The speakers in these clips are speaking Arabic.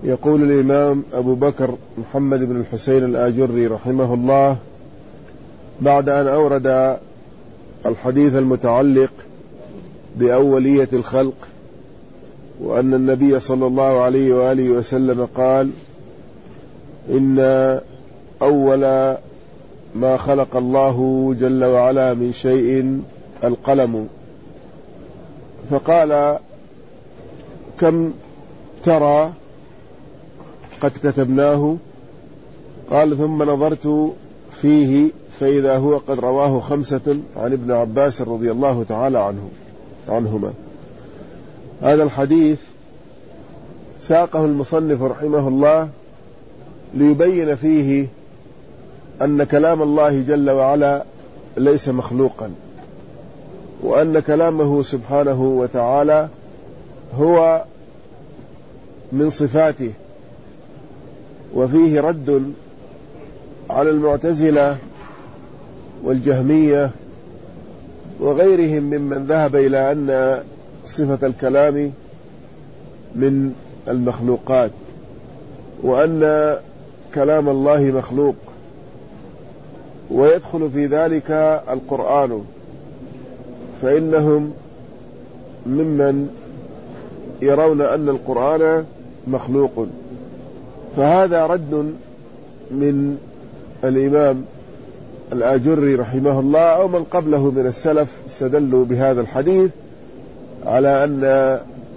يقول الإمام أبو بكر محمد بن الحسين الآجري رحمه الله بعد أن أورد الحديث المتعلق بأولية الخلق، وأن النبي صلى الله عليه وآله وسلم قال: إن أول ما خلق الله جل وعلا من شيء القلم. فقال: كم ترى قد كتبناه؟ قال: ثم نظرت فيه فإذا هو قد رواه 5 عن ابن عباس رضي الله تعالى عنهما. هذا الحديث ساقه المصنف رحمه الله ليبين فيه أن كلام الله جل وعلا ليس مخلوقا، وأن كلامه سبحانه وتعالى هو من صفاته. وفيه رد على المعتزلة والجهمية وغيرهم ممن ذهب إلى أن صفة الكلام من المخلوقات، وأن كلام الله مخلوق، ويدخل في ذلك القرآن، فإنهم ممن يرون أن القرآن مخلوق. فهذا رد من الإمام الآجري رحمه الله أو من قبله من السلف، استدلوا بهذا الحديث على أن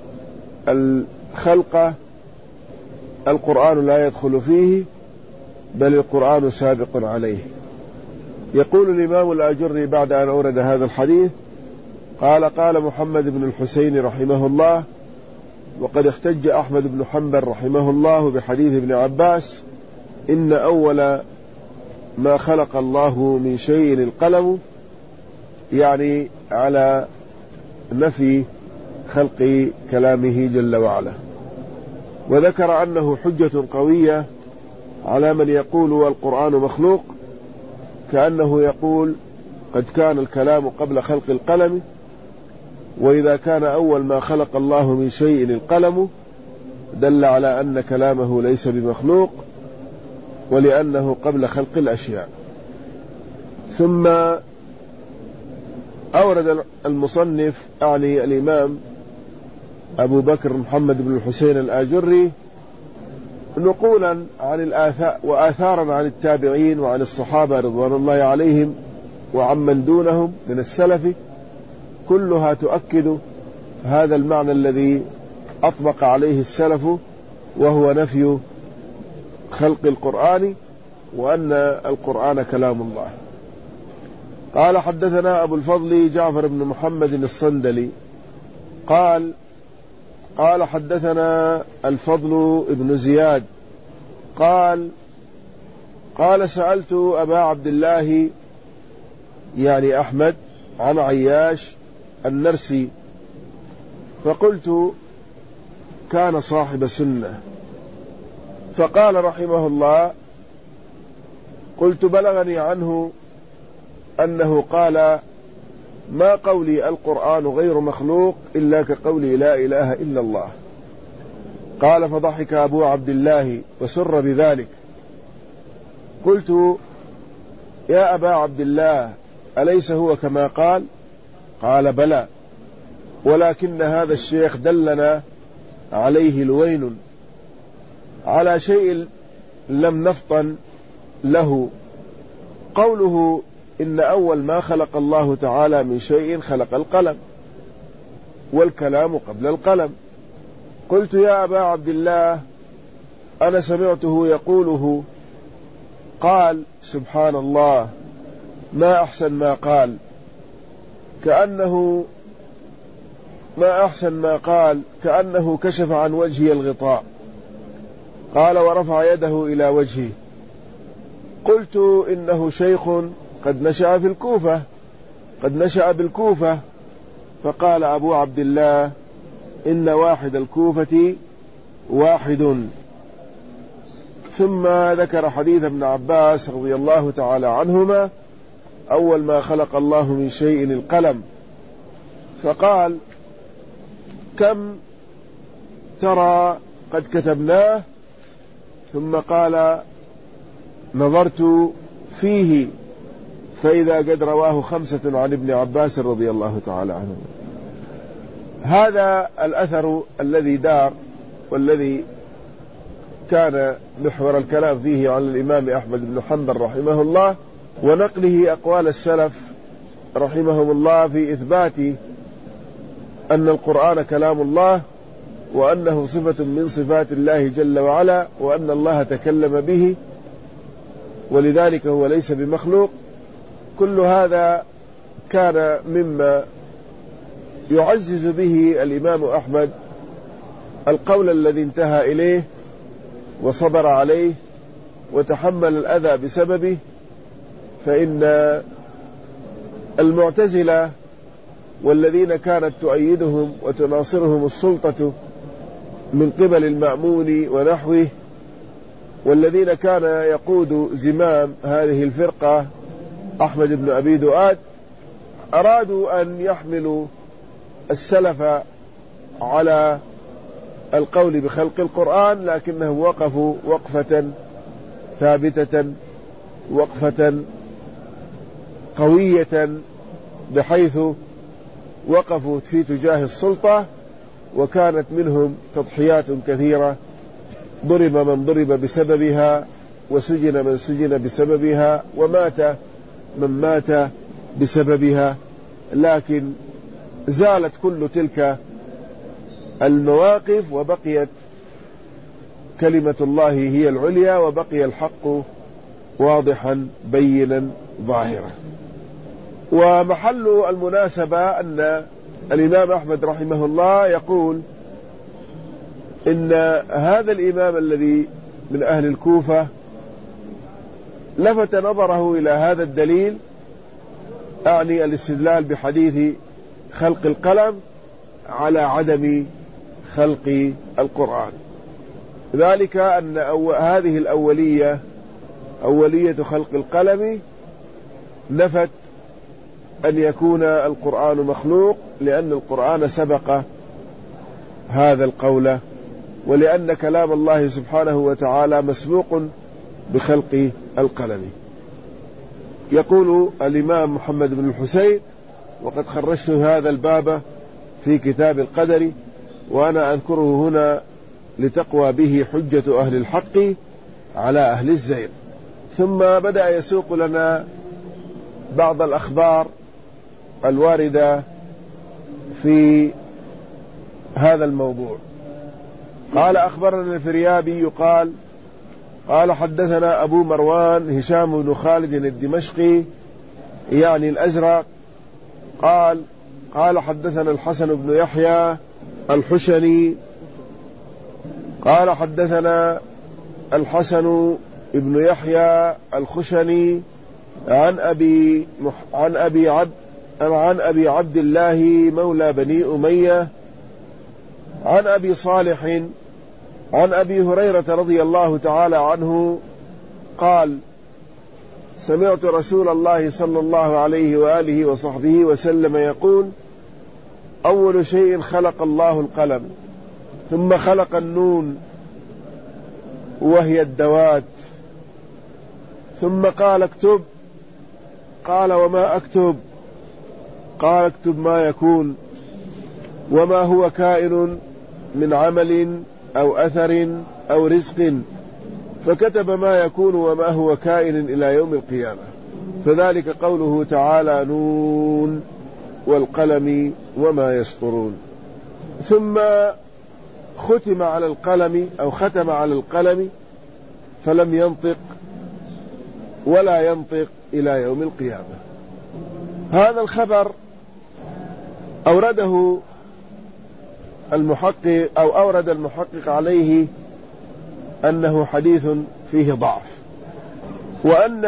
الخلق القرآن لا يدخل فيه، بل القرآن سابق عليه. يقول الإمام الآجري بعد أن أورد هذا الحديث: قال محمد بن الحسين رحمه الله: وقد احتج أحمد بن حنبل رحمه الله بحديث ابن عباس: إن أول ما خلق الله من شيء القلم، يعني على نفي خلق كلامه جل وعلا. وذكر أنه حجة قوية على من يقول القرآن مخلوق، كأنه يقول: قد كان الكلام قبل خلق القلم، وإذا كان أول ما خلق الله من شيء القلم دل على أن كلامه ليس بمخلوق، ولأنه قبل خلق الأشياء. ثم أورد المصنف أعني الإمام أبو بكر محمد بن الحسين الآجري نقولا عن الآثار وآثارا عن التابعين وعن الصحابة رضوان الله عليهم وعمن دونهم من السلف، كلها تؤكد هذا المعنى الذي أطبق عليه السلف، وهو نفي خلق القرآن، وأن القرآن كلام الله. قال: حدثنا أبو الفضل جعفر بن محمد الصندلي قال حدثنا الفضل بن زياد قال سألت أبا عبد الله يعني أحمد عن عياش النرسي، فقلت: كان صاحب سنة. فقال رحمه الله: قلت: بلغني عنه أنه قال: ما قولي القرآن غير مخلوق إلا كقولي لا إله إلا الله. قال: فضحك أبو عبد الله وسر بذلك. قلت: يا أبا عبد الله، أليس هو كما قال؟ قال: بلى، ولكن هذا الشيخ دلنا عليه لوين على شيء لم نفطن له. قوله: إن أول ما خلق الله تعالى من شيء خلق القلم، والكلام قبل القلم. قلت: يا أبا عبد الله، أنا سمعته يقوله. قال: سبحان الله، ما أحسن ما قال، كأنه كشف عن وجهي الغطاء. قال: ورفع يده إلى وجهه. قلت: إنه شيخ قد نشأ بالكوفة. فقال أبو عبد الله: إن واحد الكوفة واحد. ثم ذكر حديث ابن عباس رضي الله تعالى عنهما: أول ما خلق الله من شيء القلم. فقال: كم ترى قد كتبناه؟ ثم قال نظرت فيه فإذا قد رواه 5 عن ابن عباس رضي الله تعالى عنه. هذا الأثر الذي دار والذي كان محور الكلام فيه عن الإمام أحمد بن حنبل رحمه الله، ونقله أقوال السلف رحمهم الله في إثبات أن القرآن كلام الله، وأنه صفة من صفات الله جل وعلا، وأن الله تكلم به ولذلك هو ليس بمخلوق. كل هذا كان مما يعزز به الإمام أحمد القول الذي انتهى إليه وصبر عليه وتحمل الأذى بسببه. فإن المعتزلة والذين كانت تؤيدهم وتناصرهم السلطة من قبل المأمون ونحوه، والذين كان يقود زمام هذه الفرقة أحمد بن أبي دؤاد، أرادوا أن يحملوا السلف على القول بخلق القرآن، لكنهم وقفوا وقفة ثابتة، وقفة قوية، بحيث وقفوا في تجاه السلطة، وكانت منهم تضحيات كثيرة، ضرب من ضرب بسببها، وسجن من سجن بسببها، ومات من مات بسببها. لكن زالت كل تلك المواقف، وبقيت كلمة الله هي العليا، وبقي الحق واضحا بينا ظاهرا. ومحل المناسبة أن الإمام أحمد رحمه الله يقول إن هذا الإمام الذي من أهل الكوفة لفت نظره إلى هذا الدليل، أعني الاستدلال بحديث خلق القلم على عدم خلق القرآن، ذلك أن هذه الأولية، أولية خلق القلم، نفت أن يكون القرآن مخلوق، لأن القرآن سبق هذا القول، ولأن كلام الله سبحانه وتعالى مسبوق بخلق القلم. يقول الإمام محمد بن الحسين: وقد خرجت هذا الباب في كتاب القدر، وأنا أذكره هنا لتقوى به حجة أهل الحق على أهل الزيغ. ثم بدأ يسوق لنا بعض الأخبار الواردة في هذا الموضوع. قال: أخبرنا الفريابي قال حدثنا أبو مروان هشام بن خالد الدمشقي يعني الأزرق قال حدثنا الحسن بن يحيى الحشني قال حدثنا الحسن بن يحيى الخشني عن أبي عبد الله مولى بني أمية عن أبي صالح عن أبي هريرة رضي الله تعالى عنه قال: سمعت رسول الله صلى الله عليه وآله وصحبه وسلم يقول: أول شيء خلق الله القلم، ثم خلق النون وهي الدوات، ثم قال: اكتب. قال: وما أكتب؟ قال: اكتب ما يكون وما هو كائن من عمل أو أثر أو رزق، فكتب ما يكون وما هو كائن إلى يوم القيامة. فذلك قوله تعالى: نون والقلم وما يسطرون. ثم ختم على القلم فلم ينطق ولا ينطق إلى يوم القيامة. هذا الخبر أورده المحقق أو أورد المحقق عليه أنه حديث فيه ضعف، وأن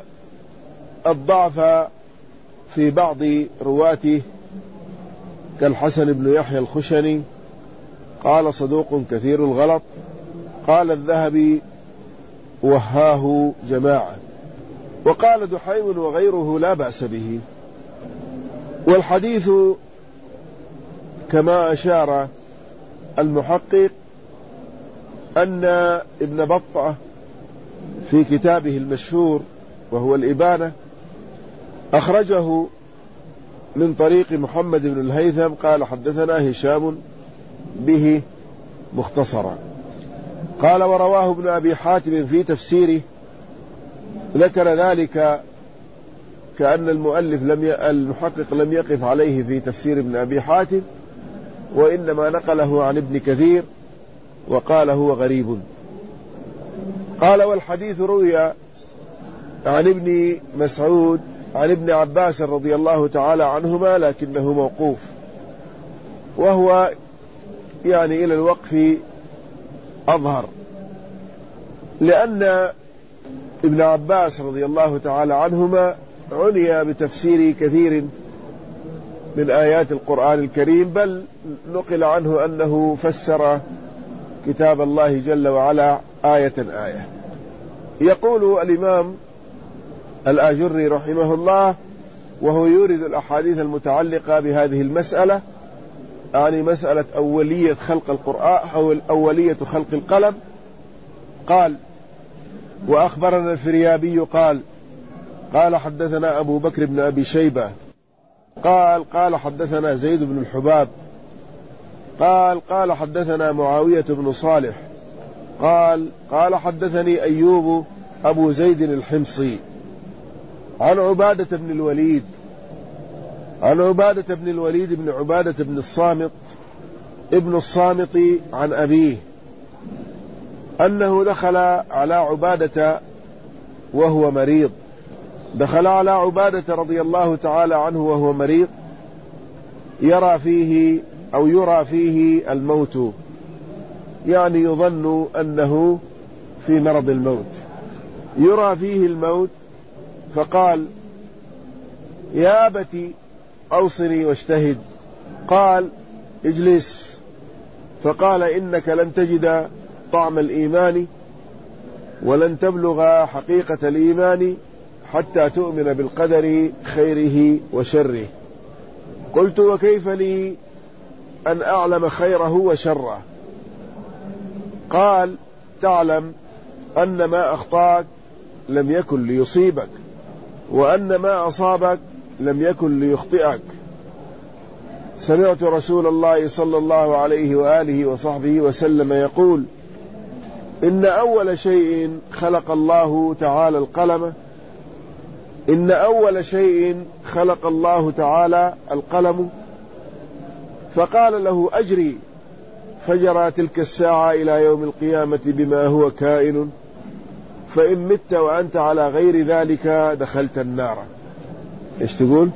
الضعف في بعض رواته كالحسن بن يحيى الخشني قال: صدوق كثير الغلط. قال الذهبي: وهاه جماعة. وقال دحيم وغيره: لا بأس به. والحديث كما أشار المحقق أن ابن بطة في كتابه المشهور وهو الإبانة أخرجه من طريق محمد بن الهيثم قال حدثنا هشام به مختصرا. قال ورواه ابن أبي حاتم في تفسيره، ذكر ذلك كأن المحقق لم يقف عليه في تفسير ابن أبي حاتم، وإنما نقله عن ابن كثير وقال هو غريب. قال والحديث روي عن ابن مسعود عن ابن عباس رضي الله تعالى عنهما لكنه موقوف، وهو يعني إلى الوقف أظهر، لأن ابن عباس رضي الله تعالى عنهما عني بتفسير كثير من آيات القرآن الكريم، بل نقل عنه أنه فسر كتاب الله جل وعلا آية آية. يقول الإمام الآجري رحمه الله وهو يورد الأحاديث المتعلقة بهذه المسألة، يعني مسألة أولية خلق القرآن أو أولية خلق القلم، قال وأخبرنا الفريابي قال حدثنا أبو بكر بن أبي شيبة قال حدثنا زيد بن الحباب قال حدثنا معاوية بن صالح قال حدثني أيوب أبو زيد الحمصي عن عبادة بن الوليد بن عبادة بن الصامت ابن الصامت عن أبيه أنه دخل على عبادة وهو مريض، دخل على عبادة رضي الله تعالى عنه وهو مريض يرى فيه الموت، يعني يظن أنه في مرض الموت، يرى فيه الموت، فقال يا أبت أوصني واجتهد، قال اجلس، فقال إنك لن تجد طعم الإيمان ولن تبلغ حقيقة الإيمان حتى تؤمن بالقدر خيره وشره. قلت وكيف لي أن أعلم خيره وشره؟ قال تعلم أن ما أخطاك لم يكن ليصيبك، وأن ما أصابك لم يكن ليخطئك. سمعت رسول الله صلى الله عليه وآله وصحبه وسلم يقول إن أول شيء خلق الله تعالى القلم، إن أول شيء خلق الله تعالى القلم، فقال له أجري، فجرى تلك الساعة إلى يوم القيامة بما هو كائن، فإن مت وأنت على غير ذلك دخلت النار. إيش تقول؟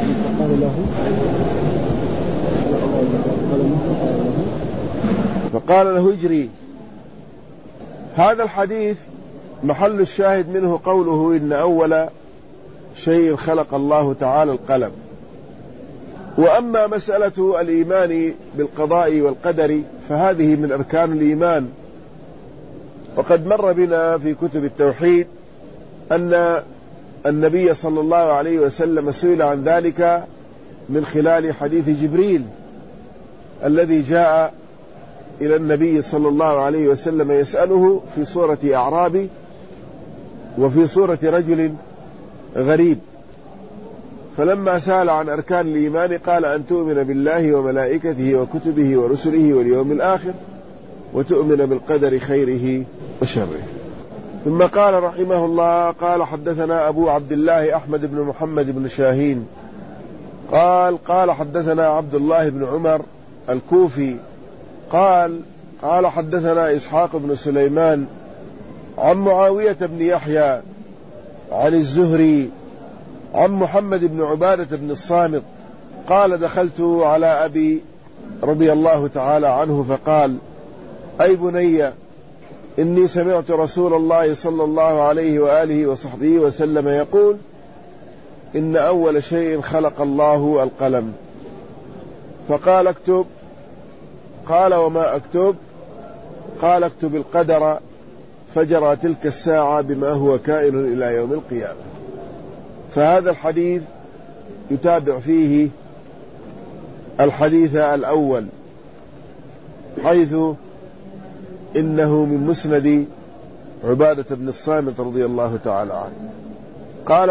فقال له اجري. هذا الحديث محل الشاهد منه قوله إن أول شيء خلق الله تعالى القلم. وأما مسألة الإيمان بالقضاء والقدر فهذه من أركان الإيمان، وقد مر بنا في كتب التوحيد أن النبي صلى الله عليه وسلم سئل عن ذلك من خلال حديث جبريل الذي جاء إلى النبي صلى الله عليه وسلم يسأله في صورة أعرابي وفي صورة رجل غريب. فلما سأل عن أركان الإيمان قال أن تؤمن بالله وملائكته وكتبه ورسله واليوم الآخر وتؤمن بالقدر خيره وشره. ثم قال رحمه الله قال حدثنا أبو عبد الله أحمد بن محمد بن شاهين قال حدثنا عبد الله بن عمر الكوفي قال حدثنا إسحاق بن سليمان عن معاوية بن يحيى عن الزهري عن محمد بن عبادة بن الصامت قال دخلت على أبي رضي الله تعالى عنه فقال أي بني إني سمعت رسول الله صلى الله عليه وآله وصحبه وسلم يقول إن أول شيء خلق الله القلم، فقال اكتب. قال وما أكتب؟ قال اكتب القدر، فجرى تلك الساعة بما هو كائن إلى يوم القيامة. فهذا الحديث يتابع فيه الحديث الأول، حيث إنه من مسند عبادة بن الصامت رضي الله تعالى عنه. قال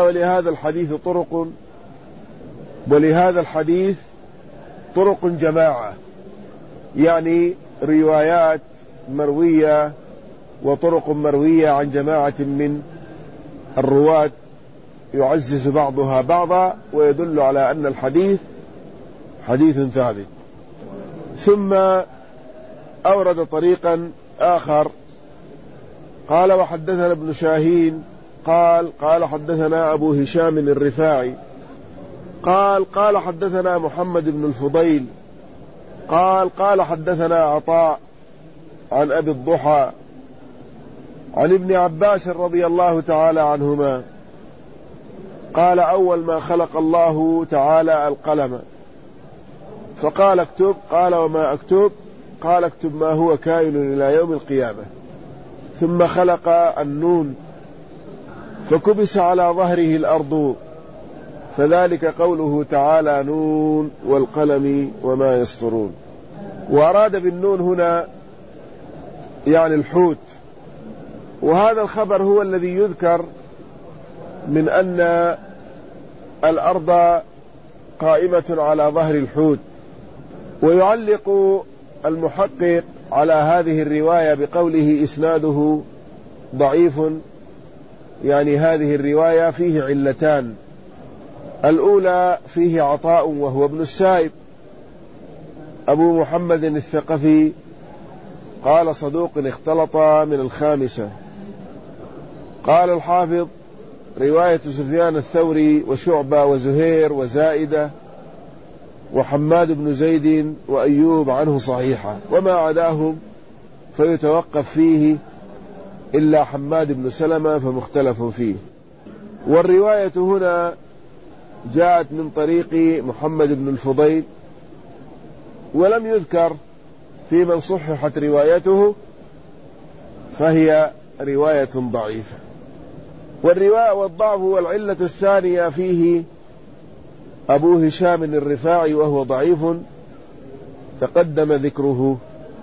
ولهذا الحديث طرق جماعة، يعني روايات مروية وطرق مروية عن جماعة من الرواة يعزز بعضها بعضا ويدل على أن الحديث حديث ثابت. ثم أورد طريقا آخر قال وحدثنا ابن شاهين قال حدثنا أبو هشام الرفاعي قال حدثنا محمد بن الفضيل قال حدثنا عطاء عن أبي الضحى عن ابن عباس رضي الله تعالى عنهما قال أول ما خلق الله تعالى القلم فقال اكتب، قال وما أكتب؟ قال اكتب ما هو كائن إلى يوم القيامة. ثم خلق النون فكبس على ظهره الأرض، فذلك قوله تعالى نون والقلم وما يسطرون. وأراد بالنون هنا يعني الحوت، وهذا الخبر هو الذي يذكر من أن الأرض قائمة على ظهر الحوت. ويعلق المحقق على هذه الرواية بقوله إسناده ضعيف، يعني هذه الرواية فيه علتان: الأولى فيه عطاء وهو ابن السائب أبو محمد الثقفي، قال صدوق اختلط من الخامسة. قال الحافظ رواية سفيان الثوري وشعبة وزهير وزائدة وحماد بن زيد وأيوب عنه صحيحة، وما عداهم فيتوقف فيه إلا حماد بن سلمة فمختلف فيه. والرواية هنا جاءت من طريق محمد بن الفضيل، ولم يذكر في من صححت روايته، فهي رواية ضعيفة. والضعف والعلة الثانية فيه أبو هشام الرفاعي وهو ضعيف تقدم ذكره،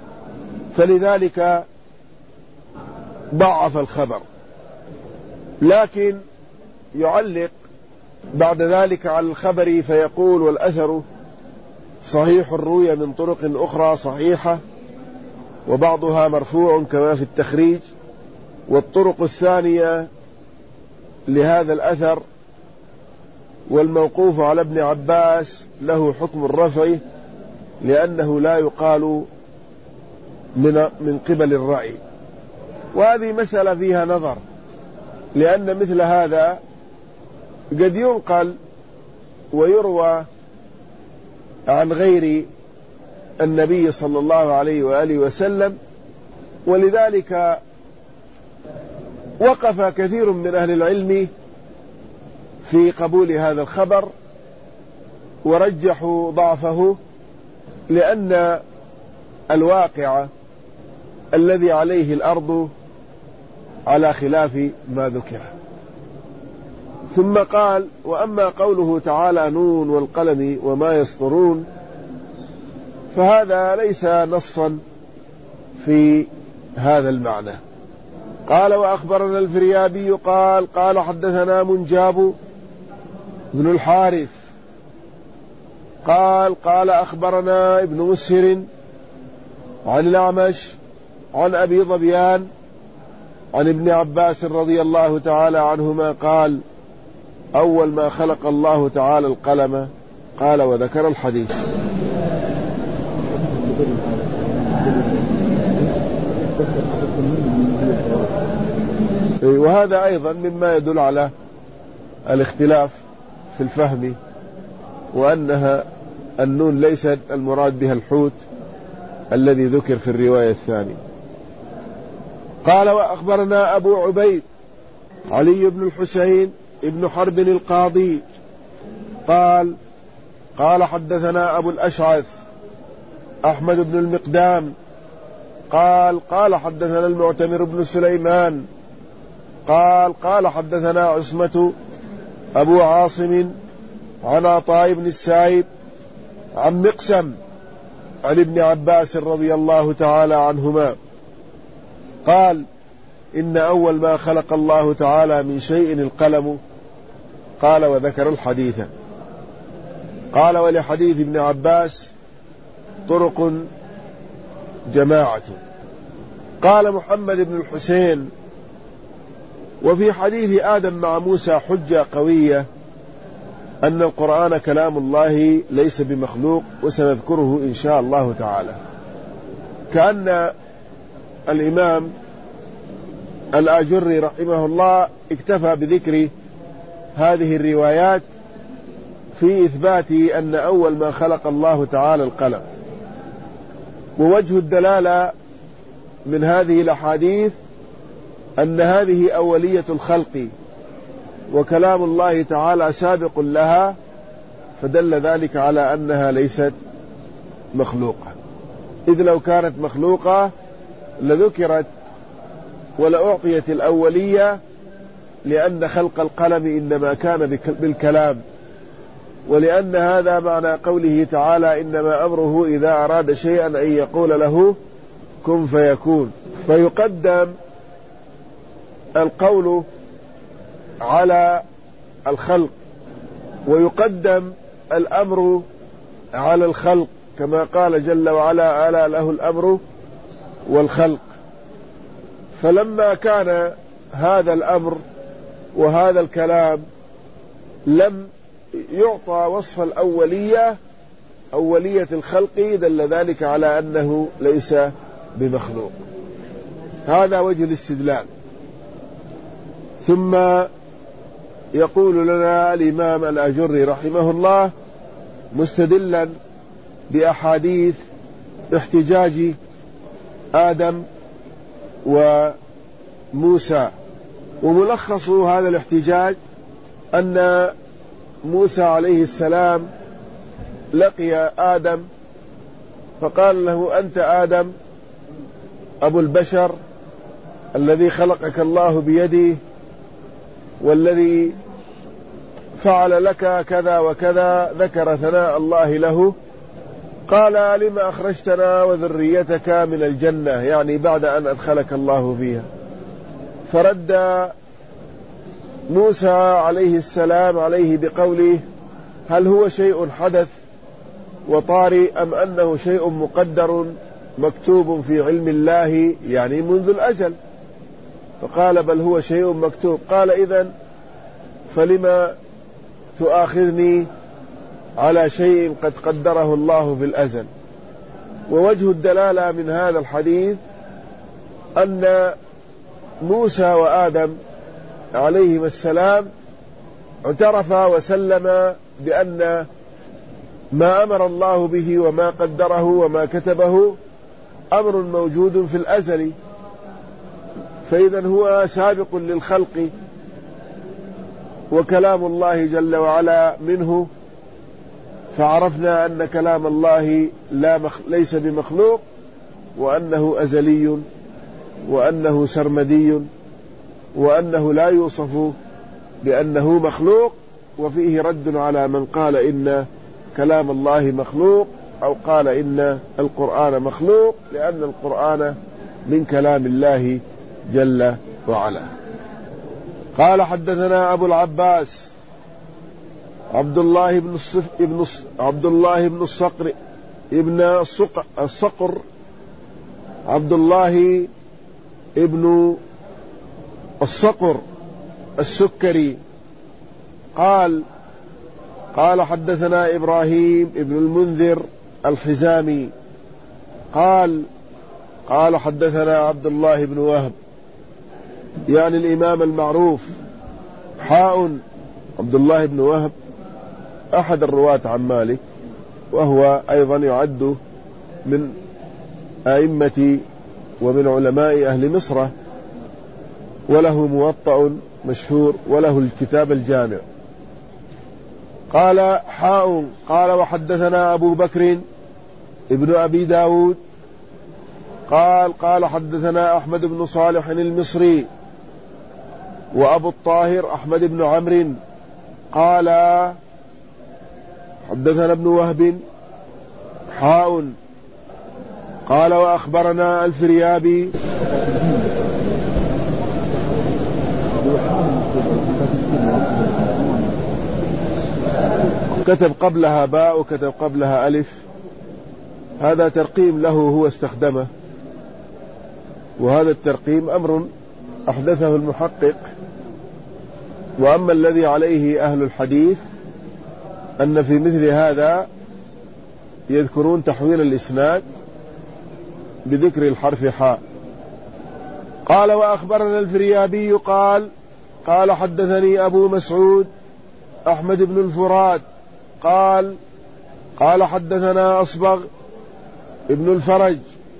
فلذلك ضعف الخبر. لكن يعلق بعد ذلك على الخبر فيقول والأثر صحيح روي من طرق أخرى صحيحة وبعضها مرفوع كما في التخريج، والطرق الثانية لهذا الأثر والموقوف على ابن عباس له حكم الرفع، لأنه لا يقال من قبل الرأي. وهذه مسألة فيها نظر، لأن مثل هذا قد ينقل ويروى عن غير النبي صلى الله عليه وآله وسلم، ولذلك وقف كثير من أهل العلم في قبول هذا الخبر ورجحوا ضعفه، لأن الواقع الذي عليه الأرض على خلاف ما ذكر. ثم قال وأما قوله تعالى نون والقلم وما يسطرون فهذا ليس نصا في هذا المعنى. قال وأخبرنا الفريابي قال حدثنا منجاب بن الحارث قال أخبرنا ابن مسهر عن الأعمش عن أبي ظبيان عن ابن عباس رضي الله تعالى عنهما قال أول ما خلق الله تعالى القلم قال وذكر الحديث. وهذا أيضا مما يدل على الاختلاف في الفهم، وأنها النون ليست المراد بها الحوت الذي ذكر في الرواية الثانية. قال وأخبرنا أبو عبيد علي بن الحسين ابن حرب القاضي قال حدثنا أبو الأشعث أحمد بن المقدام قال حدثنا المعتمر بن سليمان قال حدثنا عصمة أبو عاصم عن عطاء بن السائب عن مقسم عن ابن عباس رضي الله تعالى عنهما قال إن أول ما خلق الله تعالى من شيء القلم. قال وذكر الحديث. قال ولحديث ابن عباس طرق جماعة. قال محمد بن الحسين وفي حديث آدم مع موسى حجة قوية أن القرآن كلام الله ليس بمخلوق، وسنذكره إن شاء الله تعالى. كأن الإمام الآجري رحمه الله اكتفى بذكر هذه الروايات في إثبات أن أول ما خلق الله تعالى القلم. ووجه الدلالة من هذه الأحاديث أن هذه أولية الخلق، وكلام الله تعالى سابق لها، فدل ذلك على أنها ليست مخلوقة. إذ لو كانت مخلوقة لذكرت ولأعطيت الأولية، لأن خلق القلم إنما كان بالكلام، ولأن هذا معنى قوله تعالى إنما أمره إذا أراد شيئا أن يقول له كن فيكون. فيقدم القول على الخلق، ويقدم الأمر على الخلق، كما قال جل وعلا ألا له الأمر والخلق. فلما كان هذا الأمر وهذا الكلام لم يعطى وصف الأولية، أولية الخلق، دل ذلك على أنه ليس بمخلوق. هذا وجه الاستدلال. ثم يقول لنا الإمام الآجري رحمه الله مستدلا بأحاديث احتجاج آدم وموسى. وملخص هذا الاحتجاج أن موسى عليه السلام لقي آدم فقال له أنت آدم أبو البشر الذي خلقك الله بيده، والذي فعل لك كذا وكذا، ذكر ثناء الله له. قال لما أخرجتنا وذريتك من الجنة، يعني بعد أن أدخلك الله فيها. فرد موسى عليه السلام عليه بقوله هل هو شيء حدث وطارئ أم أنه شيء مقدر مكتوب في علم الله، يعني منذ الأزل؟ فقال بل هو شيء مكتوب. قال إذن فلما تؤاخذني على شيء قد قدره الله في الأزل؟ ووجه الدلالة من هذا الحديث أن موسى وآدم عليهما السلام اعترفا وسلما بأن ما أمر الله به وما قدره وما كتبه أمر موجود في الأزل، فإذا هو سابق للخلق، وكلام الله جل وعلا منه، فعرفنا أن كلام الله ليس بمخلوق، وأنه أزلي، وأنه سرمدي، وأنه لا يوصف بأنه مخلوق. وفيه رد على من قال إن كلام الله مخلوق، أو قال إن القرآن مخلوق، لأن القرآن من كلام الله جل وعلا. قال حدثنا أبو العباس عبد الله بن الصقر ابن الصقر عبد الله ابن الصقر السكري قال حدثنا إبراهيم ابن المنذر الحزامي قال حدثنا عبد الله بن وهب، يعني الإمام المعروف. عبد الله بن وهب أحد الرواة عن مالك، وهو أيضا يعد من أئمة ومن علماء أهل مصر، وله موطأ مشهور، وله الكتاب الجامع. قال وحدثنا أبو بكر ابن أبي داود قال حدثنا أحمد بن صالح المصري وأبو الطاهر أحمد بن عمرو قال حدثنا ابن وهب قال وأخبرنا الفريابي كتب قبلها باء وكتب قبلها ألف، هذا ترقيم له هو استخدمه، وهذا الترقيم أمر أحدثه المحقق. وأما الذي عليه أهل الحديث أن في مثل هذا يذكرون تحويل الإسناد بذكر الحرف حاء. قال وأخبرنا الفريابي قال حدثني أبو مسعود أحمد بن الفرات قال حدثنا أصبغ ابن الفرج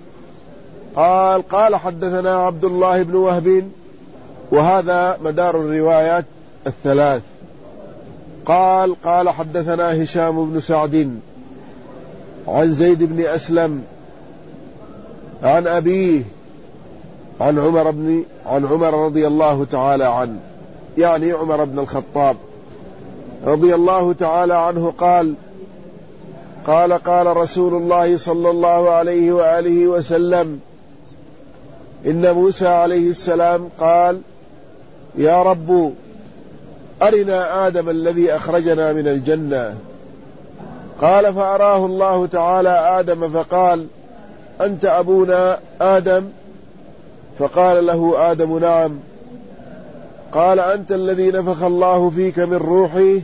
قال حدثنا عبد الله بن وهب، وهذا مدار الروايات الثلاث. قال حدثنا هشام بن سعد عن زيد بن أسلم عن أبيه عن عمر رضي الله تعالى عنه، يعني عمر بن الخطاب رضي الله تعالى عنه قال رسول الله صلى الله عليه وآله وسلم إن موسى عليه السلام قال يا رب أرنا آدم الذي أخرجنا من الجنة. قال فأراه الله تعالى آدم فقال أنت أبونا آدم؟ فقال له آدم نعم. قال أنت الذي نفخ الله فيك من روحه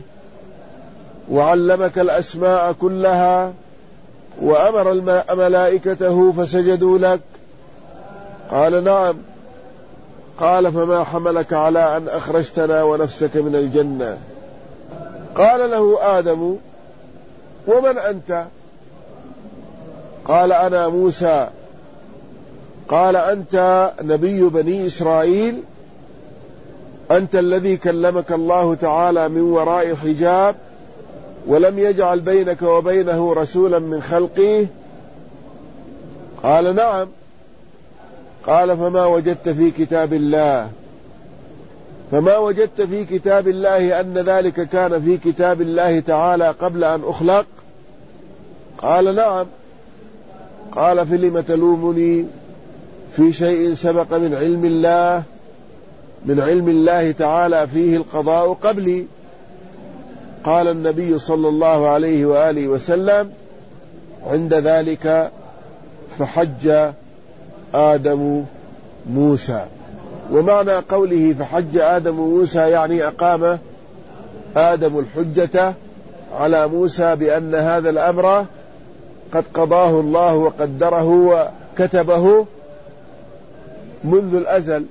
وعلمك الأسماء كلها وأمر ملائكته فسجدوا لك؟ قال نعم. قال فما حملك على أن أخرجتنا ونفسك من الجنة؟ قال له آدم ومن أنت؟ قال أنا موسى. قال أنت نبي بني إسرائيل؟ أنت الذي كلمك الله تعالى من وراء حجاب ولم يجعل بينك وبينه رسولا من خلقه؟ قال نعم. قال فما وجدت في كتاب الله؟ فما وجدت في كتاب الله أن ذلك كان في كتاب الله تعالى قبل أن أخلق؟ قال نعم. قال فلم تلومني في شيء سبق من علم الله تعالى فيه القضاء قبلي؟ قال النبي صلى الله عليه وآله وسلم عند ذلك فحج آدم موسى. ومعنى قوله فحج آدم موسى يعني أقام آدم الحجة على موسى بأن هذا الأمر قد قضاه الله وقدره وكتبه منذ الأزل،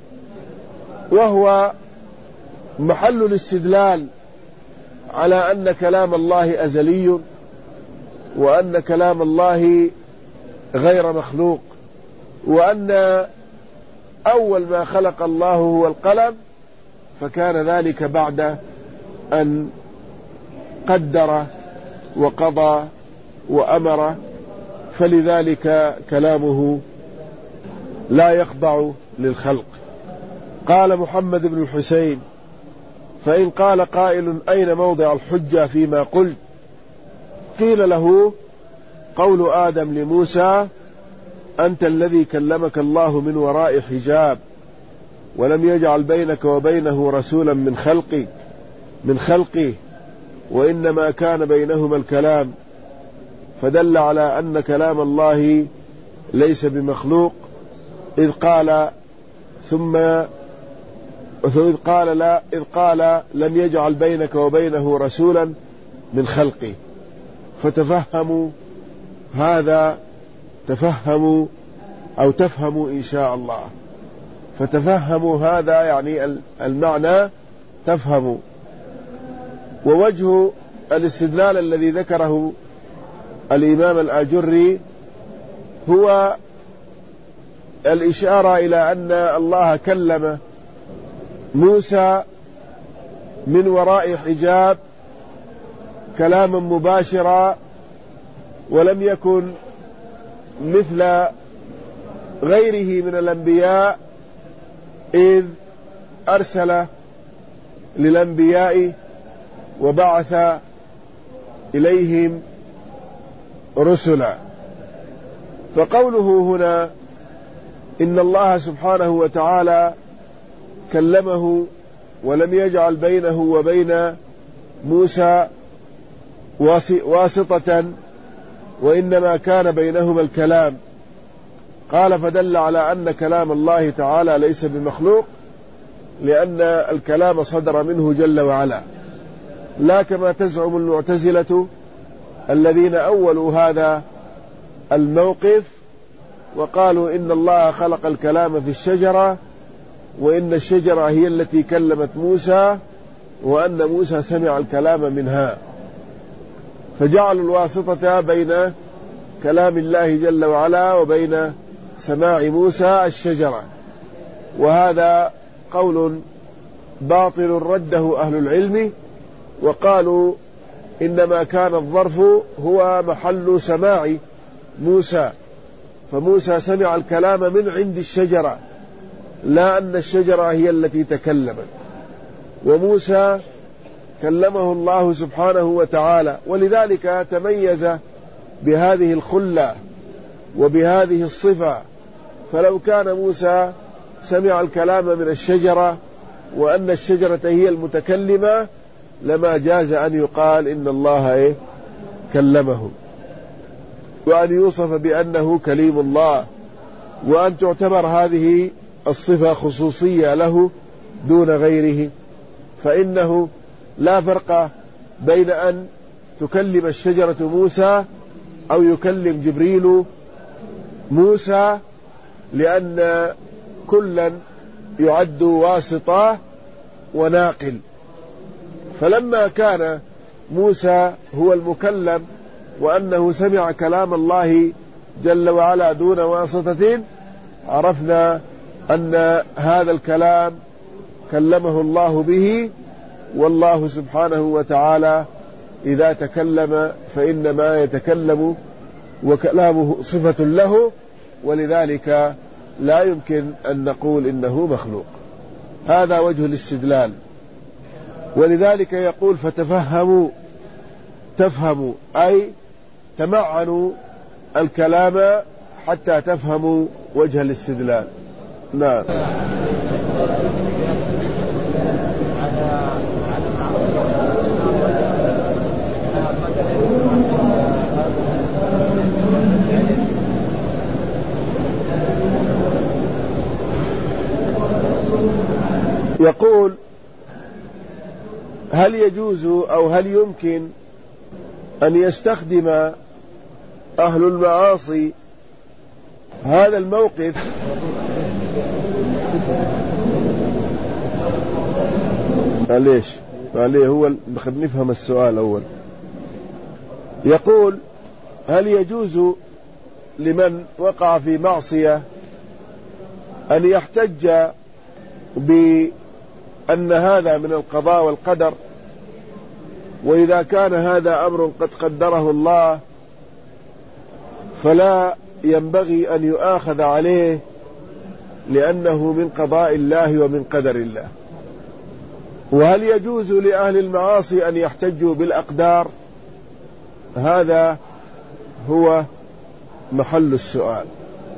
وهو محل الاستدلال على أن كلام الله أزلي وأن كلام الله غير مخلوق، وأن أول ما خلق الله هو القلم، فكان ذلك بعد أن قدر وقضى وأمر، فلذلك كلامه لا يخضع للخلق. قال محمد بن الحسين فإن قال قائل أين موضع الحجة فيما قلت؟ قيل له قول آدم لموسى أنت الذي كلمك الله من وراء حجاب ولم يجعل بينك وبينه رسولا من خلقه وإنما كان بينهما الكلام، فدل على أن كلام الله ليس بمخلوق، إذ قال لم يجعل بينك وبينه رسولا من خلقه. فتفهموا هذا، تفهموا إن شاء الله، فتفهموا هذا يعني المعنى تفهموا. ووجه الاستدلال الذي ذكره الإمام الآجري هو الإشارة إلى أن الله كلم موسى من وراء حجاب كلاما مباشرا، ولم يكن مثل غيره من الأنبياء إذ أرسل للأنبياء وبعث إليهم رسلا. فقوله هنا إن الله سبحانه وتعالى كلمه ولم يجعل بينه وبين موسى واسطة، وإنما كان بينهما الكلام. قال فدل على أن كلام الله تعالى ليس بمخلوق، لأن الكلام صدر منه جل وعلا، لا كما تزعم المعتزلة الذين أولوا هذا الموقف وقالوا إن الله خلق الكلام في الشجرة، وإن الشجرة هي التي كلمت موسى، وأن موسى سمع الكلام منها، فجعلوا الواسطة بين كلام الله جل وعلا وبين سماع موسى الشجرة. وهذا قول باطل رده أهل العلم، وقالوا إنما كان الظرف هو محل سماع موسى، فموسى سمع الكلام من عند الشجرة، لا أن الشجرة هي التي تكلمت، وموسى كلمه الله سبحانه وتعالى، ولذلك تميز بهذه الخلة وبهذه الصفة. فلو كان موسى سمع الكلام من الشجرة وأن الشجرة هي المتكلمة لما جاز أن يقال إن الله كلمه، وأن يوصف بأنه كليم الله، وأن تعتبر هذه الصفة خصوصية له دون غيره. فإنه لا فرق بين أن تكلم الشجرة موسى أو يكلم جبريل موسى، لأن كلا يعد واسطة وناقل. فلما كان موسى هو المكلم وأنه سمع كلام الله جل وعلا دون واسطة، عرفنا أن هذا الكلام كلمه الله به، والله سبحانه وتعالى إذا تكلم فإنما يتكلم وكلامه صفة له، ولذلك لا يمكن أن نقول إنه مخلوق. هذا وجه الاستدلال. ولذلك يقول تفهموا أي تمعنوا الكلام حتى تفهموا وجه الاستدلال. نعم. يقول هل يجوز أو هل يمكن أن يستخدم أهل المعاصي هذا الموقف ليش؟ هو نفهم السؤال أول. يقول هل يجوز لمن وقع في معصية أن يحتج بأن هذا من القضاء والقدر، وإذا كان هذا أمر قد قدره الله فلا ينبغي أن يؤاخذ عليه لأنه من قضاء الله ومن قدر الله؟ وهل يجوز لأهل المعاصي أن يحتجوا بالأقدار؟ هذا هو محل السؤال.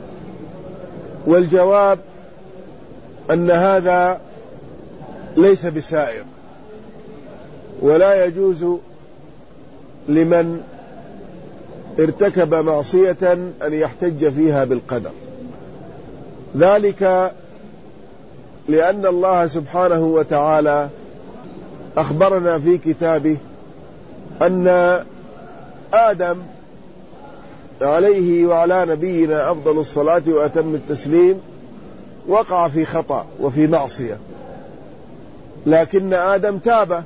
والجواب أن هذا ليس بسائر، ولا يجوز لمن ارتكب معصية أن يحتج فيها بالقدر، ذلك لأن الله سبحانه وتعالى أخبرنا في كتابه أن آدم عليه وعلى نبينا أفضل الصلاة وأتم التسليم وقع في خطأ وفي معصية، لكن آدم تاب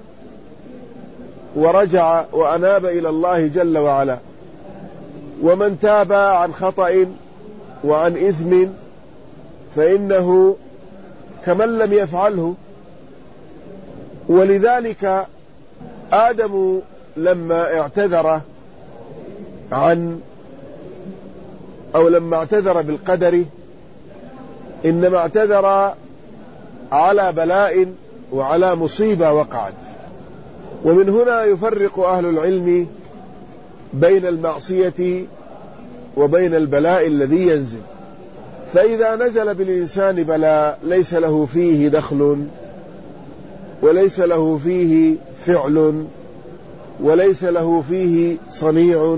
ورجع وأناب إلى الله جل وعلا. ومن تاب عن خطأ وعن إثم فإنه كمن لم يفعله. ولذلك آدم لما اعتذر لما اعتذر بالقدر إنما اعتذر على بلاء وعلى مصيبة وقعت. ومن هنا يفرق أهل العلم بين المعصية وبين البلاء الذي ينزل. فإذا نزل بالإنسان بلاء ليس له فيه دخل وليس له فيه فعل وليس له فيه صنيع،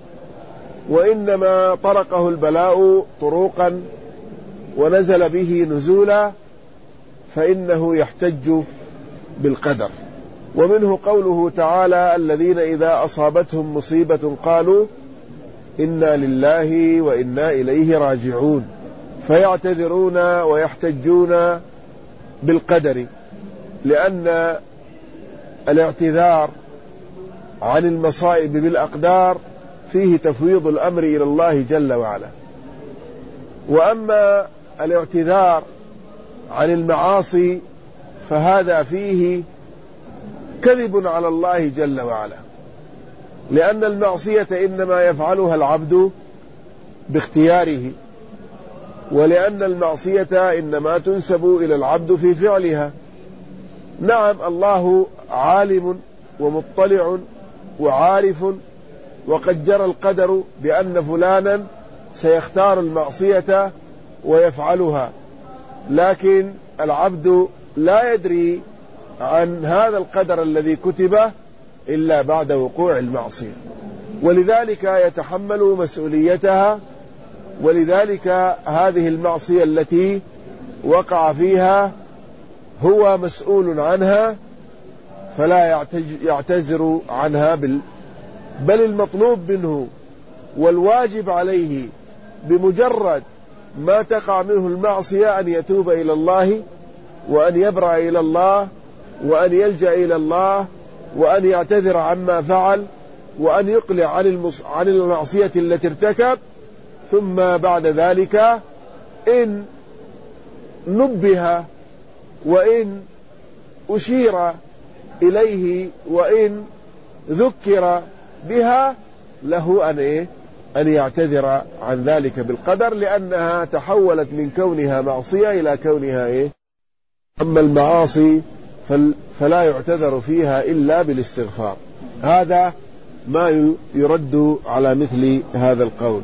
وإنما طرقه البلاء طروقا ونزل به نزولا، فإنه يحتج بالقدر. ومنه قوله تعالى: الذين إذا أصابتهم مصيبة قالوا إنا لله وإنا إليه راجعون، فيعتذرون ويحتجون بالقدر، لأن الاعتذار عن المصائب بالأقدار فيه تفويض الأمر إلى الله جل وعلا. وأما الاعتذار عن المعاصي فهذا فيه كذب على الله جل وعلا، لأن المعصية إنما يفعلها العبد باختياره، ولأن المعصية إنما تنسب إلى العبد في فعلها. نعم، الله عالم ومطلع وعارف، وقد جرى القدر بأن فلانا سيختار المعصية ويفعلها، لكن العبد لا يدري عن هذا القدر الذي كتبه إلا بعد وقوع المعصية، ولذلك يتحمل مسؤوليتها. ولذلك هذه المعصية التي وقع فيها هو مسؤول عنها، فلا يعتذر عنها بل المطلوب منه والواجب عليه بمجرد ما تقع منه المعصية أن يتوب إلى الله، وأن يبرأ إلى الله، وأن يلجأ إلى الله، وأن يعتذر عما فعل، وأن يقلع عن المعصية التي ارتكب. ثم بعد ذلك إن نبه وإن أشير إليه وإن ذكر بها له أن يعتذر عن ذلك بالقدر، لأنها تحولت من كونها معصية إلى كونها أما المعاصي فلا يعتذر فيها إلا بالاستغفار. هذا ما يرد على مثل هذا القول.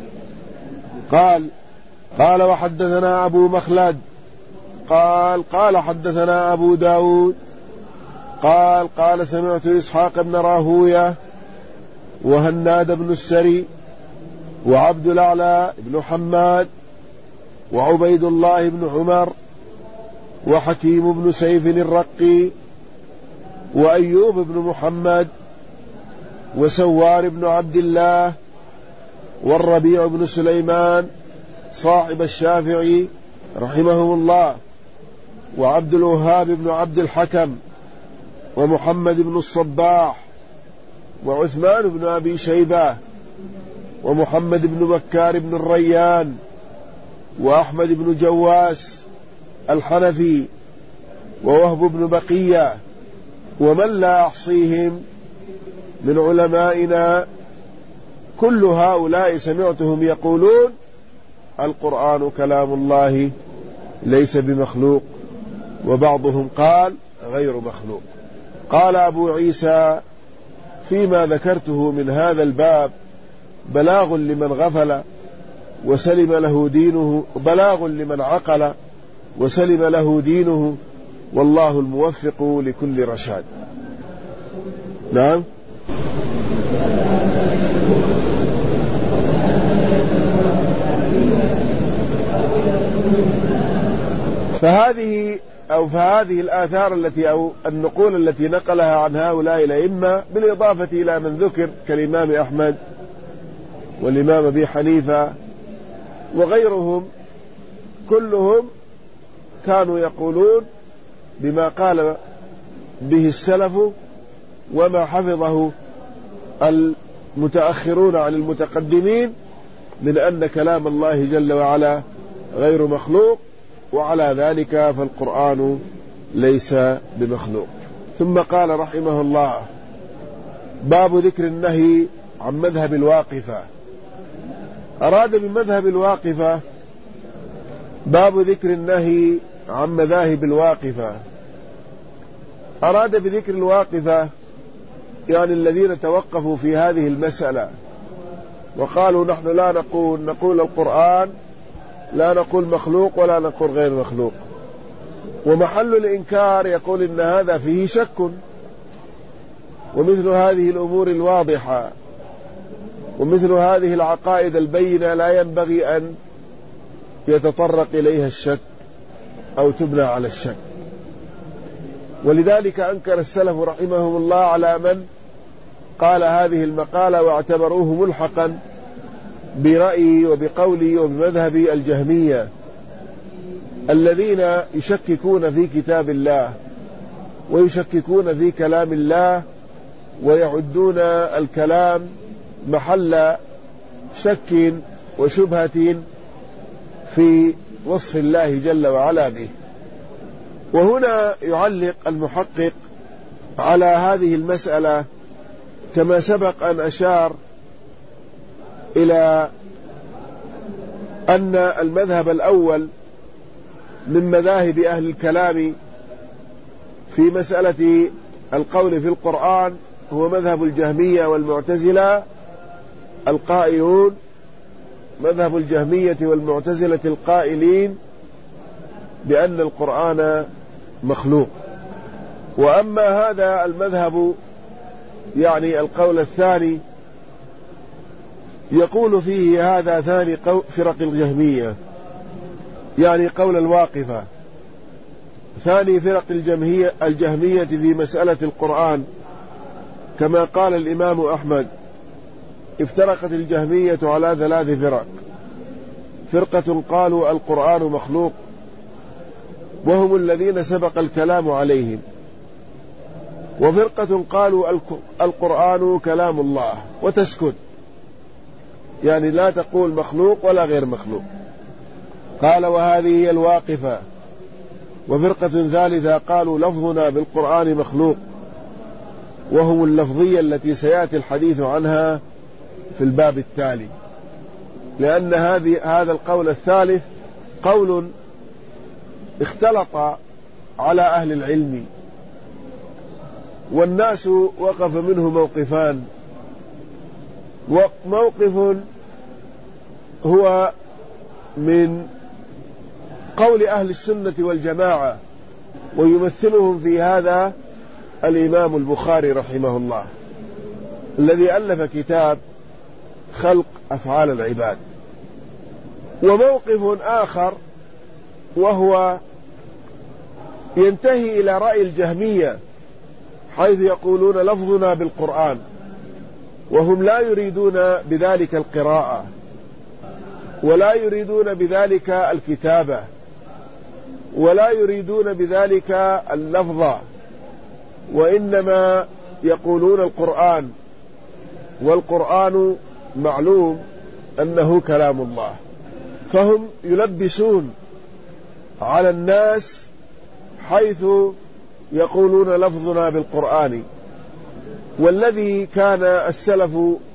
قال وحدثنا أبو مخلد قال حدثنا أبو داود قال سمعت إسحاق بن راهوية وهناد بن السري وعبد الأعلى بن حماد وعبيد الله بن عمر وحكيم بن سيف الرقي وأيوب بن محمد وسوار بن عبد الله والربيع بن سليمان صاحب الشافعي رحمهم الله، وعبد الوهاب بن عبد الحكم ومحمد بن الصباح وعثمان بن أبي شيبة ومحمد بن بكار بن الريان وأحمد بن جواس الحنفي ووهب بن بقية ومن لا أحصيهم من علمائنا، كل هؤلاء سمعتهم يقولون القرآن كلام الله ليس بمخلوق، وبعضهم قال غير مخلوق. قال أبو عيسى فيما ذكرته من هذا الباب بلاغ لمن غفل وسلم له دينه، بلاغ لمن عقل وسلم له دينه، والله الموفق لكل رشاد. نعم. فهذه الآثار أو النقول التي نقلها عن هؤلاء الأئمة، بالإضافة إلى من ذكر كالإمام أحمد والإمام أبي حنيفة وغيرهم، كلهم كانوا يقولون بما قال به السلف وما حفظه المتأخرون عن المتقدمين من أن كلام الله جل وعلا غير مخلوق، وعلى ذلك فالقرآن ليس بمخلوق. ثم قال رحمه الله: باب ذكر النهي عن مذهب الواقفة. أراد بمذهب الواقفة باب ذكر النهي عن مذاهب الواقفة، أراد بذكر الواقفة يعني الذين توقفوا في هذه المسألة وقالوا نحن لا نقول القرآن لا نقول مخلوق ولا نقول غير مخلوق، ومحل الإنكار يقول إن هذا فيه شك، ومثل هذه الأمور الواضحة ومثل هذه العقائد البينة لا ينبغي أن يتطرق إليها الشك أو تبنى على الشك. ولذلك أنكر السلف رحمهم الله على من قال هذه المقالة واعتبروه ملحقا برأيه وبقوله وبمذهب الجهمية الذين يشككون في كتاب الله ويشككون في كلام الله ويعدون الكلام محل شك وشبهة في وصف الله جل وعلا به. وهنا يعلق المحقق على هذه المسألة كما سبق أن أشار إلى أن المذهب الأول من مذاهب أهل الكلام في مسألة القول في القرآن هو مذهب الجهمية والمعتزلة القائلون مذهب الجهمية والمعتزلة القائلين بأن القرآن مخلوق. وأما هذا المذهب يعني القول الثاني يقول فيه هذا ثاني فرق الجهمية يعني قول الواقفة ثاني فرق الجهمية في مسألة القرآن كما قال الإمام أحمد افترقت الجهمية على 3 فرق. فرقة قالوا القرآن مخلوق وهم الذين سبق الكلام عليهم، وفرقة قالوا القرآن كلام الله وتسكت يعني لا تقول مخلوق ولا غير مخلوق. قال وهذه هي الواقفة. وفرقة ثالثة قالوا لفظنا بالقرآن مخلوق وهم اللفظية التي سيأتي الحديث عنها في الباب التالي، لأن هذا القول الثالث قول اختلط على أهل العلم والناس وقف منه موقفان. موقف هو من قول أهل السنة والجماعة ويمثلهم في هذا الإمام البخاري رحمه الله الذي ألف كتاب خلق أفعال العباد. وموقف آخر وهو ينتهي إلى رأي الجهمية حيث يقولون لفظنا بالقرآن وهم لا يريدون بذلك القراءة ولا يريدون بذلك الكتابة ولا يريدون بذلك اللفظ، وإنما يقولون القرآن، والقرآن معلوم أنه كلام الله. فهم يلبسون على الناس حيث يقولون لفظنا بالقرآن، والذي كان السلف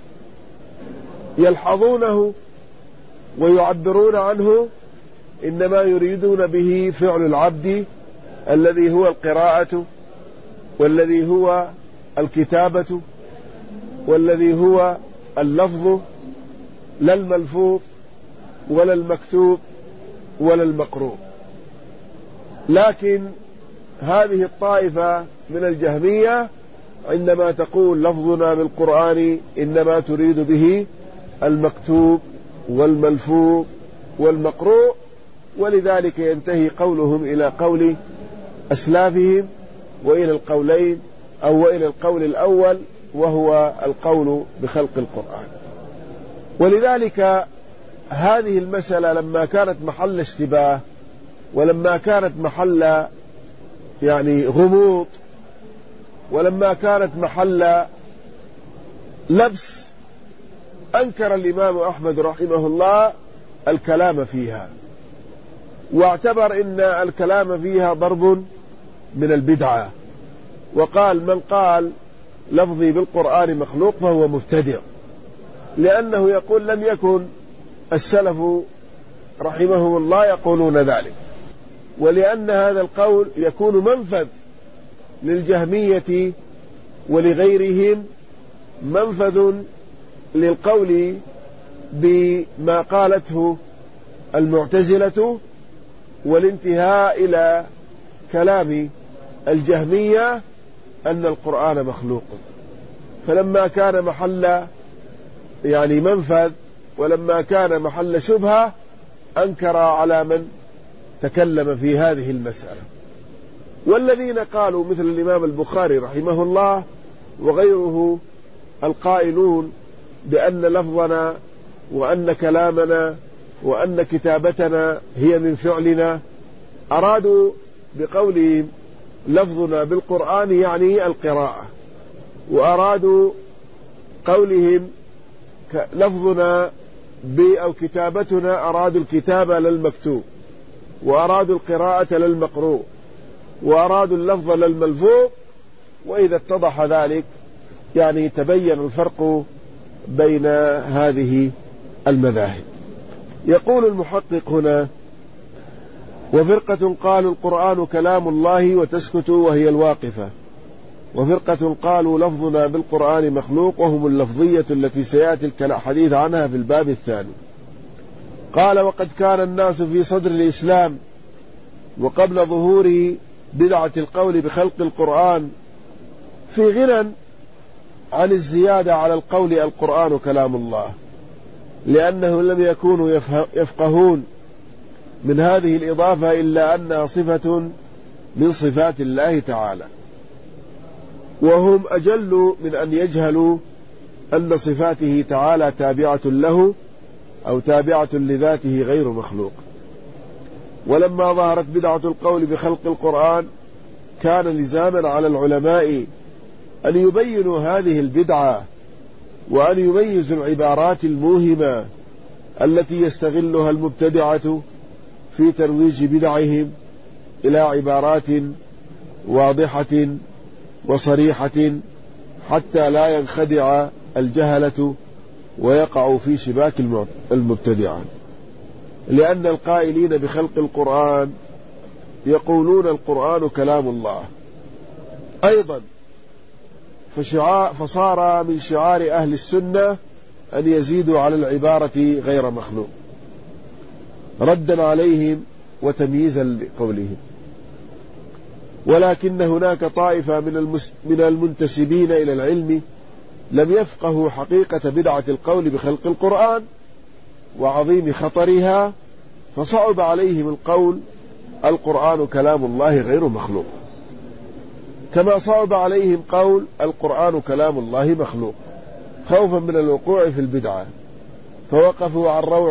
يلحظونه ويعبرون عنه إنما يريدون به فعل العبد الذي هو القراءة والذي هو الكتابة والذي هو اللفظ، لا الملفوظ ولا المكتوب ولا المقروء. لكن هذه الطائفة من الجهمية عندما تقول لفظنا بالقرآن إنما تريد به المكتوب والملفوظ والمقروء، ولذلك ينتهي قولهم إلى قول أسلافهم وإلى القولين أو وإلى القول الأول وهو القول بخلق القرآن. ولذلك هذه المسألة لما كانت محل اشتباه ولما كانت محل يعني غموض ولما كانت محل لبس أنكر الإمام أحمد رحمه الله الكلام فيها، واعتبر إن الكلام فيها ضرب من البدعة، وقال من قال لفظي بالقرآن مخلوق فهو مبتدع، لأنه يقول لم يكن السلف رحمهم الله يقولون ذلك، ولأن هذا القول يكون منفذ للجهمية ولغيرهم، منفذ للقول بما قالته المعتزلة والانتهاء إلى كلام الجهمية أن القرآن مخلوق. فلما كان محل يعني منفذ ولما كان محل شبهة أنكر على من تكلم في هذه المسألة. والذين قالوا مثل الإمام البخاري رحمه الله وغيره القائلون بأن لفظنا وأن كلامنا وأن كتابتنا هي من فعلنا، أرادوا بقولهم لفظنا بالقرآن يعني القراءة، وأرادوا قولهم لفظنا أو كتابتنا أرادوا الكتابة للمكتوب، وأرادوا القراءة للمقروء، وأرادوا اللفظ للملفوظ. وإذا اتضح ذلك يعني تبين الفرق بين هذه المذاهب. يقول المحقق هنا: وفرقة قالوا القرآن كلام الله وتسكتوا وهي الواقفة، وفرقة قالوا لفظنا بالقرآن مخلوق وهم اللفظية التي سيأتي الحديث عنها في الباب الثاني. قال: وقد كان الناس في صدر الإسلام وقبل ظهور بدعة القول بخلق القرآن في غنى عن الزيادة على القول القرآن كلام الله، لأنهم لم يكونوا يفقهون من هذه الإضافة إلا أنها صفة من صفات الله تعالى، وهم أجل من أن يجهلوا أن صفاته تعالى تابعة له أو تابعة لذاته غير مخلوق. ولما ظهرت بدعة القول بخلق القرآن كان لزاما على العلماء أن يبينوا هذه البدعة، وأن يميزوا العبارات الموهمة التي يستغلها المبتدعة في ترويج بدعهم إلى عبارات واضحة وصريحة حتى لا ينخدع الجهلة ويقعوا في شباك المبتدعة. لأن القائلين بخلق القرآن يقولون القرآن كلام الله أيضا، فصار من شعار أهل السنة أن يزيدوا على العبارة غير مخلوق ردا عليهم وتمييزا لقولهم. ولكن هناك طائفة من المنتسبين إلى العلم لم يفقهوا حقيقة بدعة القول بخلق القرآن وعظيم خطرها، فصعب عليهم القول القرآن كلام الله غير مخلوق، كما صعب عليهم قول القرآن كلام الله مخلوق، خوفا من الوقوع في البدعة، فوقفوا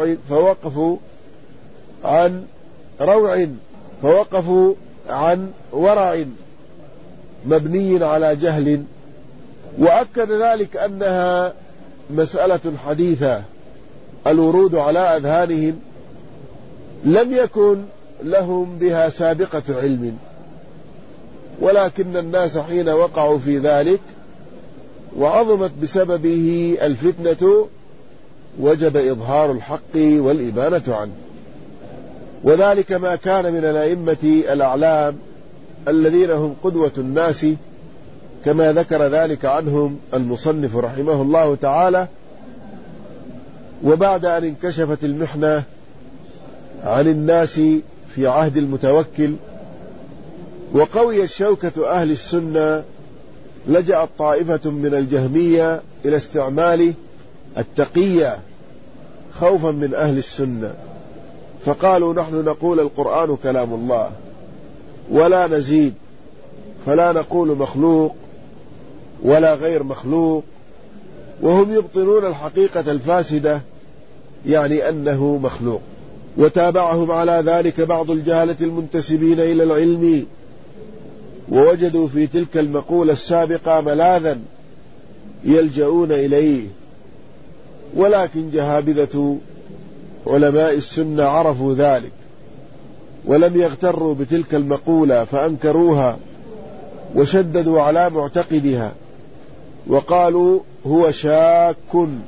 عن ورع مبني على جهل. وأكد ذلك أنها مسألة حديثة الورود على أذهانهم لم يكن لهم بها سابقة علم، ولكن الناس حين وقعوا في ذلك وعظمت بسببه الفتنة وجب إظهار الحق والإبانة عنه. وذلك ما كان من الأئمة الأعلام الذين هم قدوة الناس، كما ذكر ذلك عنهم المصنف رحمه الله تعالى. وبعد أن انكشفت المحنة عن الناس في عهد المتوكل وقويت شوكة أهل السنة، لجأت طائفة من الجهمية إلى استعمال التقية خوفا من أهل السنة، فقالوا نحن نقول القرآن كلام الله ولا نزيد، فلا نقول مخلوق ولا غير مخلوق، وهم يبطنون الحقيقة الفاسدة يعني أنه مخلوق. وتابعهم على ذلك بعض الجهلة المنتسبين إلى العلم، ووجدوا في تلك المقولة السابقة ملاذا يلجؤون إليه. ولكن جهابذة علماء السنة عرفوا ذلك ولم يغتروا بتلك المقولة فأنكروها وشددوا على معتقدها وقالوا هو شاك،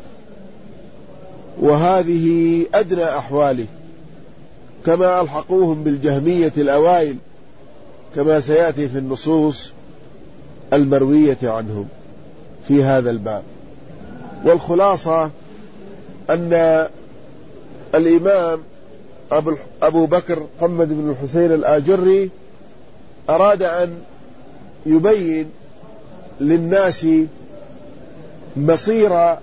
وهذه أدنى أحواله، كما ألحقوهم بالجهمية الأوائل كما سيأتي في النصوص المروية عنهم في هذا الباب. والخلاصة أن الإمام أبو بكر محمد بن الحسين الآجري أراد أن يبين للناس مصير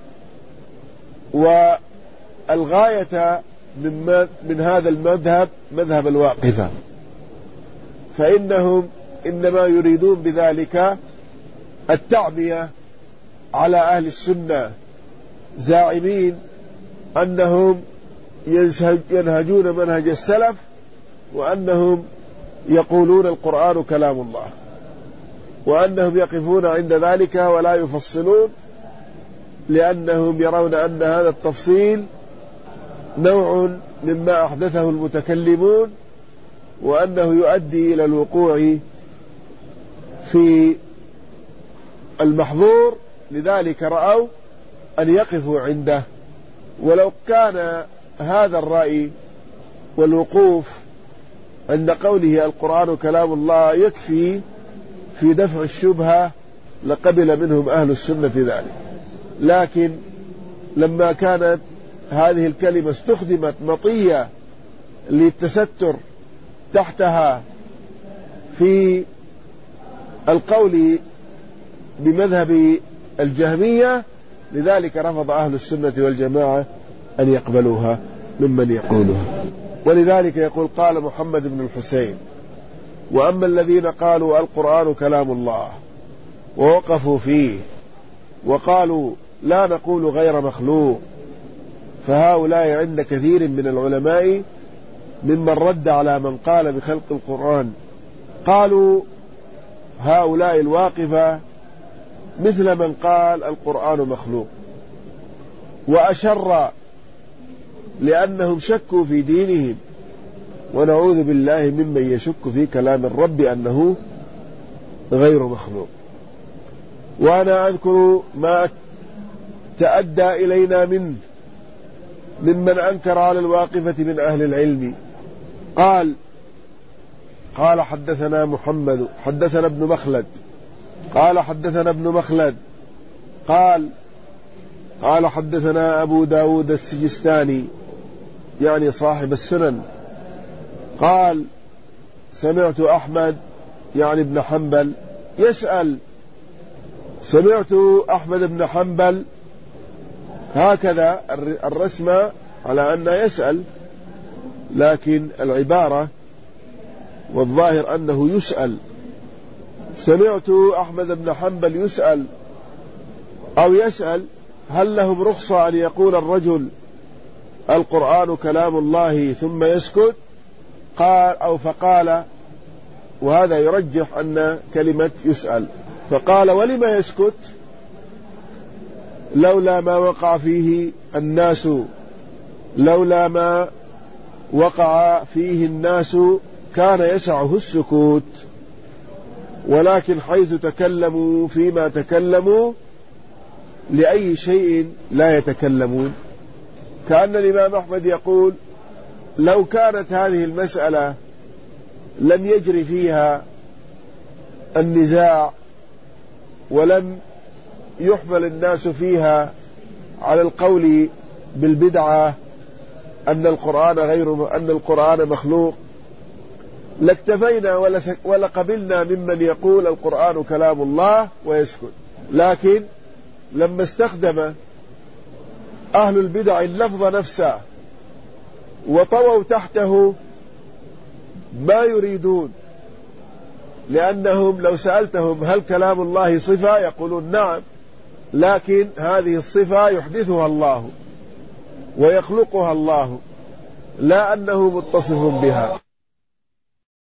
والغاية من هذا المذهب، مذهب الواقفة، فإنهم إنما يريدون بذلك التعمية على أهل السنة، زاعمين أنهم ينهجون منهج السلف، وأنهم يقولون القرآن كلام الله، وأنهم يقفون عند ذلك ولا يفصلون، لأنهم يرون أن هذا التفصيل نوع مما أحدثه المتكلمون، وأنه يؤدي إلى الوقوع في المحظور، لذلك رأوا أن يقفوا عنده. ولو كان هذا الرأي والوقوف عند قوله القرآن كلام الله يكفي في دفع الشبهة لقبل منهم أهل السنة ذلك، لكن لما كانت هذه الكلمة استخدمت مطية للتستر تحتها في القول بمذهب الجهمية، لذلك رفض أهل السنة والجماعة أن يقبلوها ممن يقولها. ولذلك يقول قال محمد بن الحسين: وأما الذين قالوا القرآن كلام الله ووقفوا فيه وقالوا لا نقول غير مخلوق، فهؤلاء عند كثير من العلماء ممن رد على من قال بخلق القرآن. قالوا هؤلاء الواقفة مثل من قال القرآن مخلوق، وأشر لأنهم شكوا في دينهم، ونعوذ بالله ممن يشك في كلام الرب أنه غير مخلوق. وأنا أذكر ما تأدى إلينا ممن أنكر على الواقفة من أهل العلم. قال حدثنا محمد حدثنا ابن مخلد قال حدثنا ابن مخلد قال حدثنا أبو داود السجستاني يعني صاحب السنن قال سمعت أحمد يعني ابن حنبل يسأل. سمعت أحمد بن حنبل هكذا الرسمة على أنه يسأل، لكن العبارة والظاهر أنه يسأل. سمعت أحمد بن حنبل يسأل أو يسأل هل لهم رخصة أن يقول الرجل القرآن كلام الله ثم يسكت؟ قال أو فقال، وهذا يرجح أن كلمة يسأل، فقال ولما يسكت؟ لولا ما وقع فيه الناس، لولا ما وقع فيه الناس كان يسعه السكوت، ولكن حيث تكلموا فيما تكلموا لأي شيء لا يتكلمون. كأن الإمام أحمد يقول لو كانت هذه المسألة لم يجري فيها النزاع ولم يحمل الناس فيها على القول بالبدعة أن القرآن مخلوق، لاكتفينا ولقبلنا ممن يقول القرآن كلام الله ويسكت. لكن لما استخدم أهل البدع اللفظ نفسه وطووا تحته ما يريدون، لأنهم لو سألتهم هل كلام الله صفة يقولون نعم، لكن هذه الصفة يحدثها الله ويخلقها الله، لا أنه متصف بها.